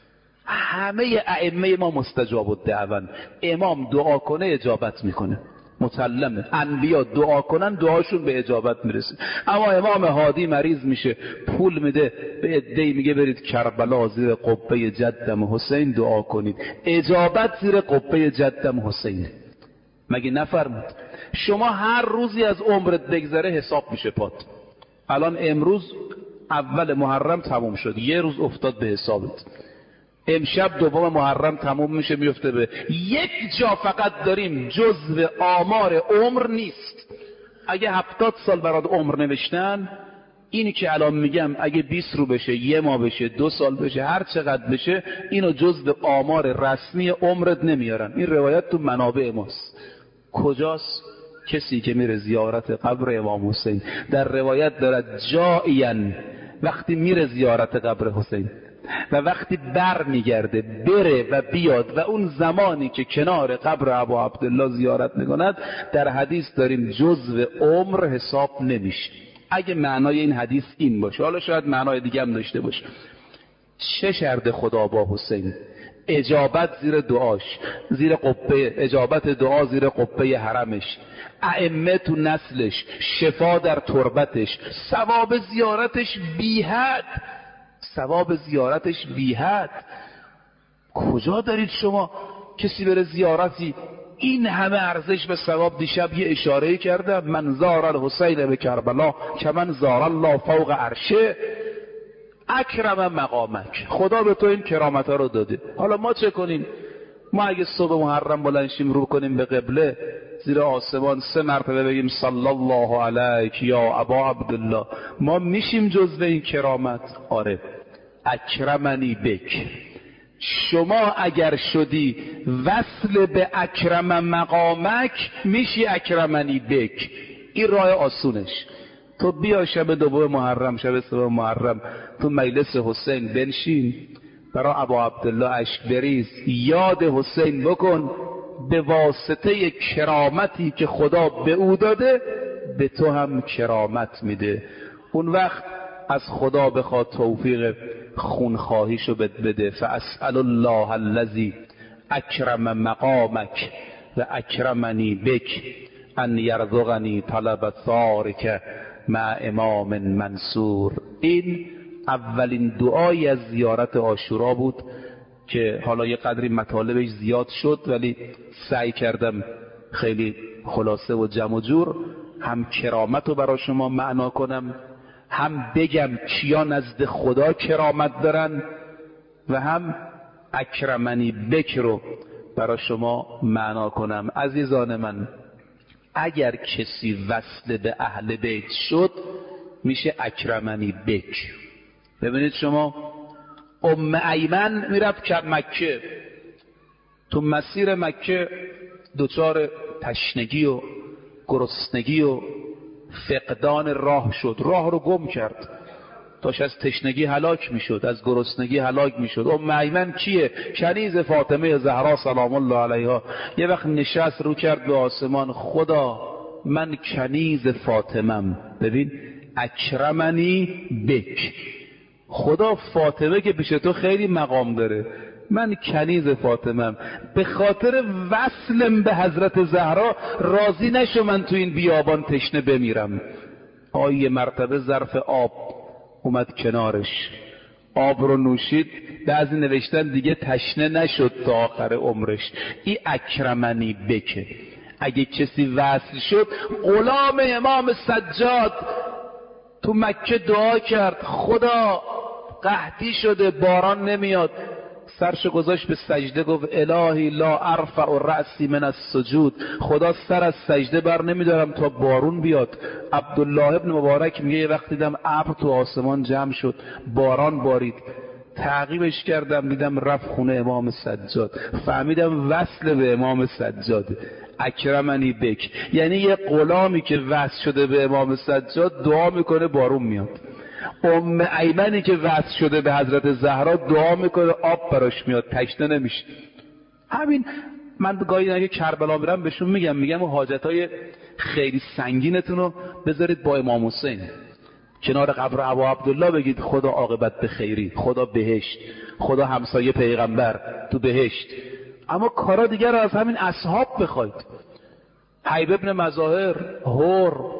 همه ائمه ما مستجاب الدعوه، امام دعا کنه اجابت میکنه، مسلمه. انبیا دعا کنن دعاشون به اجابت میرسه. اما امام هادی مریض میشه، پول میده به عده‌ای، میگه برید کربلا زیر قبه جدم حسین دعا کنید. اجابت زیر قبه جدم حسین. مگه نفرمود؟ شما هر روزی از عمرت بگذره حساب میشه پات. الان امروز اول محرم تموم شد، یه روز افتاد به حسابت. امشب دوم محرم تموم میشه میفته به یک جا فقط داریم جزو آمار عمر نیست. اگه 70 سال برات عمر نوشتن، اینی که الان میگم اگه 20 رو بشه، 1 ماه بشه، 2 سال بشه، هر چقدر بشه، اینو جزو آمار رسمی عمرت نمیارن. این روایت تو منابع ماست. کجاست؟ کسی که میره زیارت قبر امام حسین، در روایت دارد جائین، وقتی میره زیارت قبر حسین و وقتی بر میگرده بره و بیاد و اون زمانی که کنار قبر ابا عبدالله زیارت میکند، در حدیث داریم جزو عمر حساب نمیشه. اگه معنای این حدیث این باشه، حالا شاید معنای دیگه هم داشته باشه. چه شرط خدا با حسین؟ اجابت زیر دعاش، زیر قبه، اجابت دعا زیر قبه حرمش، ائمه تو نسلش، شفا در تربتش، ثواب زیارتش بی حد، ثواب زیارتش بی حد. کجا دارید شما کسی بره زیارتی این همه ارزش به ثواب؟ دیشب یه اشاره کردم، من زار الحسین به کربلا که من زار الله فوق عرشه. اکرم مقامک، خدا به تو این کرامت ها رو داده. حالا ما چه کنیم؟ ما اگه صبح محرم بلند شیم رو کنیم به قبله، زیر آسمان 3 مرتبه بگیم صلی الله علیک یا ابا عبدالله، ما میشیم جزو این کرامت؟ آره. اکرمنی بک. شما اگر شدی وصل به اکرم مقامک، میشی اکرمنی بک. این راه آسونش. تو بیا شب 2 محرم، شب 3 محرم، تو مجلس حسین بنشین، برای ابا عبدالله اشک بریز، یاد حسین بکن، به واسطه کرامتی که خدا به او داده به تو هم کرامت میده. اون وقت از خدا بخواد توفیق خونخواهیشو بده. فاسأل الله الذی اکرم مقامک و اکرمنی بک ان یرزقنی طلب ثارک مع امام منصور. این اولین دعایی از زیارت عاشورا بود که حالا یه قدری مطالبش زیاد شد، ولی سعی کردم خیلی خلاصه و جمع و جور هم کرامت رو برای شما معنا کنم، هم بگم کیا نزد خدا کرامت دارن، و هم اکرمنی بک رو برای شما معنا کنم. عزیزان من، اگر کسی وصل به اهل بیت شد میشه اکرمنی بک. ببینید شما، ام ایمن میرفت مکه، تو مسیر مکه دچار تشنگی و گرسنگی و فقدان راه شد، راه رو گم کرد، داشت از تشنگی هلاک میشد، از گرسنگی هلاک میشد. ام ایمن کیه؟ کنیز فاطمه زهرا سلام الله علیها. یه وقت نشست رو کرد به آسمان، خدا من کنیز فاطمم. ببین، اکرمنی بک. خدا فاطمه که پیش تو خیلی مقام داره، من کنیز فاطمم، به خاطر وصلم به حضرت زهرا راضی نشو من تو این بیابان تشنه بمیرم. یه مرتبه ظرف آب اومد کنارش، آب رو نوشید، بعضی نوشتن دیگه تشنه نشد تا آخر عمرش. این اکرمنی بکه. اگه کسی وصل شد، غلام امام سجاد تو مکه دعا کرد، خدا قحطی شده باران نمیاد، سرشو گذاشت به سجده، گفت الهی لا ارفع رأسی من السجود، خدا سر از سجده بر نمیدارم تا بارون بیاد. عبدالله ابن مبارک میگه یه وقت دیدم ابر تو آسمان جمع شد، باران بارید، تعقیبش کردم دیدم رفت خونه امام سجاد، فهمیدم وصل به امام سجاده. اکرمنی بک یعنی یه غلامی که وصل شده به امام سجاد دعا میکنه بارون میاد. ام ایمنی که وصل شده به حضرت زهرا دعا میکنه آب براش میاد، تشنه نمیشه. همین من گاهی اگه کربلا میرم بهشون میگم حاجتای خیلی سنگینتون رو بذارید با امام حسین کنار قبر ابا عبدالله، بگید خدا عاقبت به خیری، خدا بهشت، خدا همسایه پیغمبر تو بهشت. اما کارا دیگر رو از همین اصحاب بخواید. حیب ابن مظاهر، هور،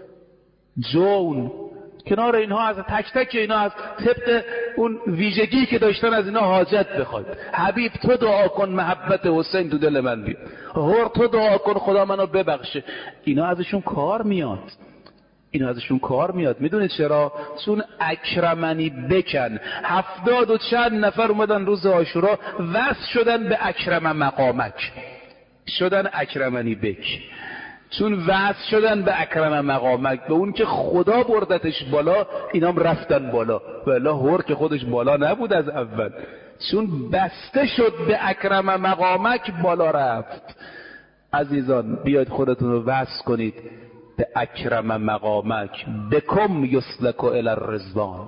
جون، کنار اینها از تک تک اینا از طبق اون ویژگی که داشتن از اینا حاجت بخواید. حبیب تو دعا کن محبت حسین تو دل من بیاد، هور تو دعا کن خدا منو ببخشه. اینا ازشون کار میاد. این ازشون کار میاد. میدونید چرا؟ چون اکرمنی بکن 70 و چند نفر اومدن روز عاشورا وصل شدن به اکرم مقامک، شدن اکرمنی بک. چون وصل شدن به اکرم مقامک، به اون که خدا بردتش بالا، اینام رفتن بالا. والا هور که خودش بالا نبود از اول، چون بسته شد به اکرم مقامک بالا رفت. عزیزان بیاید خودتون رو وصل کنید به اکرم مقامک. بکم یسلک الی الرضوان،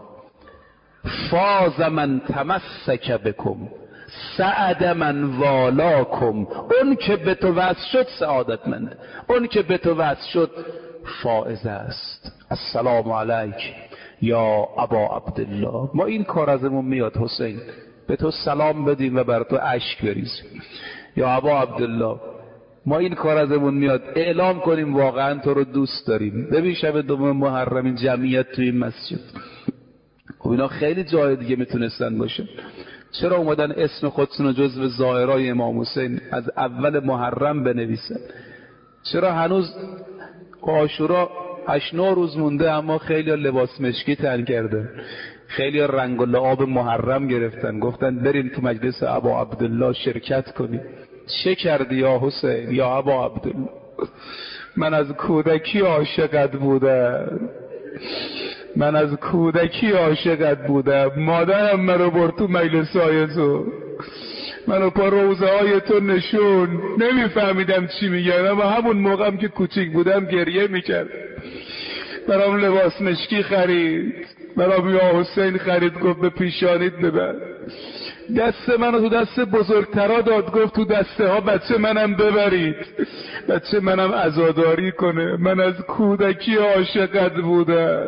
فاز من تمسک بکم، سعد من والاکم. اون که به تو وصل شد سعادت منه، اون که به تو وصل شد فائز است. السلام علیک یا ابا عبدالله. ما این کار ازمون میاد حسین، به تو سلام بدیم و بر تو اشک بریزیم. یا ابا عبدالله ما این کار ازمون میاد اعلام کنیم واقعا تو رو دوست داریم. ببین شب دوم محرم این جمعیت توی این مسجد، خب اینا خیلی جای دیگه میتونستن باشن، چرا اومدن اسم خودشون رو جزو زائرای امام حسین از اول محرم بنویسن؟ چرا هنوز عاشورا 8-9 روز مونده اما خیلی لباس مشکی تن کردن، خیلی رنگ و لعاب محرم گرفتن، گفتن بریم تو مجلس ابا عبدالله شرکت کنیم. چه کردی یا حسین یا ابا عبدالله؟ من از کودکی عاشقت بودم، من از کودکی عاشقت بودم. مادرم منو برد تو مجلس های تو، منو پا روزه های تو نشون، نمیفهمیدم چی میگن، اما همون موقعم که کوچیک بودم گریه میکرد. برام لباس مشکی خرید، برام یا حسین خرید، گفت به پیشانیت ببر. دست منو تو دست بزرگترا داد، گفت تو دسته ها بچه منم ببرید، بچه منم عزاداری کنه. من از کودکی عاشقت بودم،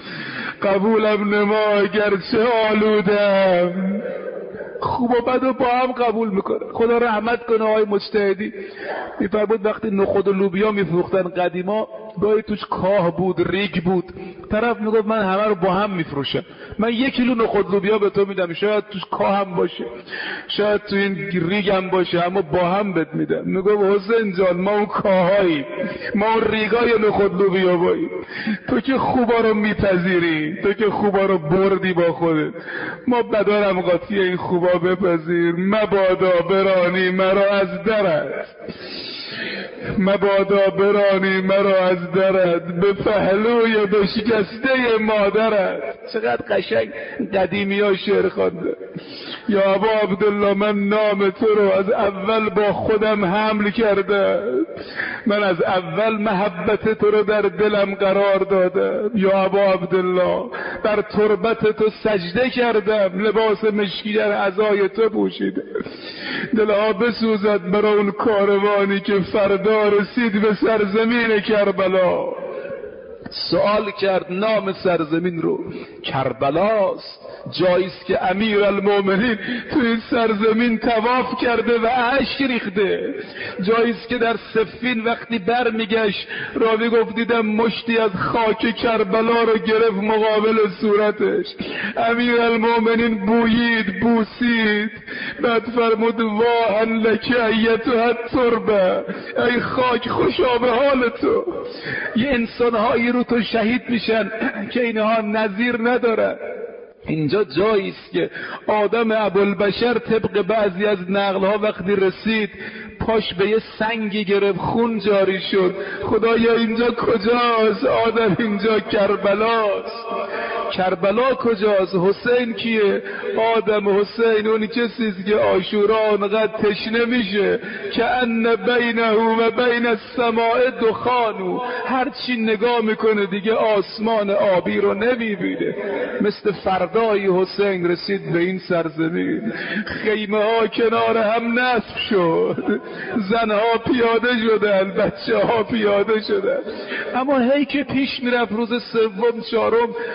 قبولم نما گرچه آلودم. خوب و بد و با هم قبول میکنه. خدا رحمت کنه آقای مجتهدی میفرمود وقتی نخود و لوبیا میفروختن قدیما، گاهی توش کاه بود، ریگ بود، طرف میگفت من همه رو با هم میفروشم، من 1 کیلو نخود لوبیا به تو میدم، شاید توش کاه هم باشه، شاید تو این ریگ هم باشه، اما با هم بهت میدم. میگفت حسین جان ما اون کاهایی، ما اون ریگای نخود لوبیا بایی، تو که خوبا رو میپذیری، تو که خوبا رو بردی با خودت، ما بدارم قاطی این خوبا بپذیر. مبادا برانی مرا از درت، مبادا برانی مرا از درت، به پهلوی بشکسته مادرت. چقدر قشنگ قدیمی ها شعر خوانده. یا ابا عبدالله من نام تو رو از اول با خودم حمل کردم، من از اول محبت تو رو در دلم قرار دادم. یا ابا عبدالله بر تربت تو سجده کردم، لباس مشکی در عزای تو پوشیدم. دلها بسوزد برای اون کاروانی که فردا رسید به سرزمین کربلا. سوال کرد نام سرزمین رو، کربلاست، جاییست که امیرالمومنین تو این سرزمین طواف کرده و اشک ریخته، جاییست که در صفین وقتی برمیگشت راوی گفت دیدم مشتی از خاک کربلا رو گرفت مقابل صورتش. امیرالمومنین بویید، بوسید، بعد فرمود واهن لک ایتها التربه، ای خاک خوشا به حال تو. یه انسانهایی رو تو شهید میشن که اینها نظیر ندارن. اینجا جاییست که آدم ابوالبشر طبق بعضی از نقلها وقتی رسید پاش به یه سنگی گرفت، خون جاری شد. خدایا اینجا کجاست؟ آدم اینجا کربلاست. کربلا کجاست؟ حسین کیه؟ آدم حسین اون کسیست که عاشورا اونقدر تشنه میشه که ان بینه و بین السماء دخانو، هر چی نگاه میکنه دیگه آسمان آبی رو نمیبینه. مثل فردای حسین رسید به این سرزمین، خیمه ها کنار هم نصب شد، زنها پیاده شدن، بچه ها پیاده شدن. اما هی که پیش میرفت روز 3-4 زینب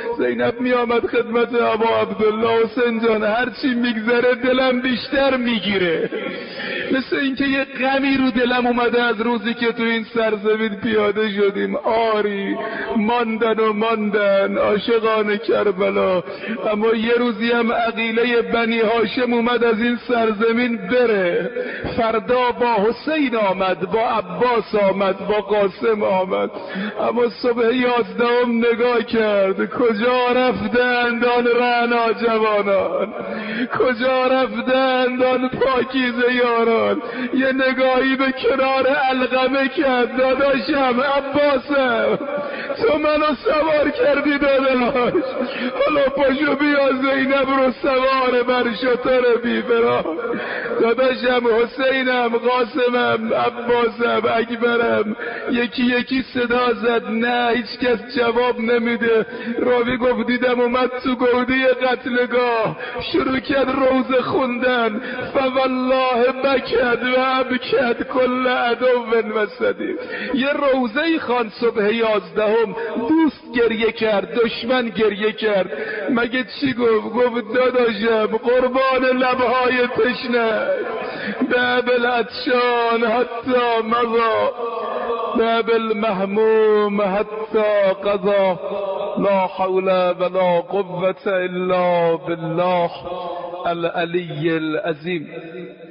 باید می آمد خدمت ابا عبدالله. حسین جان هرچی میگذره دلم بیشتر میگیره، مثل اینکه یه غمی رو دلم اومده از روزی که تو این سرزمین پیاده شدیم. آری ماندن عاشقان کربلا، اما یه روزی هم عقیله بنی هاشم اومد از این سرزمین بره. فردا با حسین آمد، با عباس آمد، با قاسم آمد، اما صبح 11 نگاه کرد کجا رفتند آن رعنا جوانان، کجا رفتند آن پاکیزه یاران. یه نگاهی به کنار علقمه کرد، داداشم عباسم تو منو سوار کردی داداش، حالا پاشو بیا زینب رو سوار بر شتر بی فرار. داداشم حسینم، قاسمم، عباسم، اکبرم. یکی یکی صدا زد، نه هیچ کس جواب نمیده. راوی گفت دیدم اومد تو گودی قتلگاه، شروع کرد روزه خوندن. فوالله بکد و ابکد کل عدو و صدیق. یه روزه خوان صبح 11 دوست گریه کرد، دشمن گریه کرد. مگه چی گفت داداشم قربان لبهای تشنه، باب العطشان حتی مضا، باب المهموم حتی قضا، لا حول ولا قوة الا بالله العلی العظیم.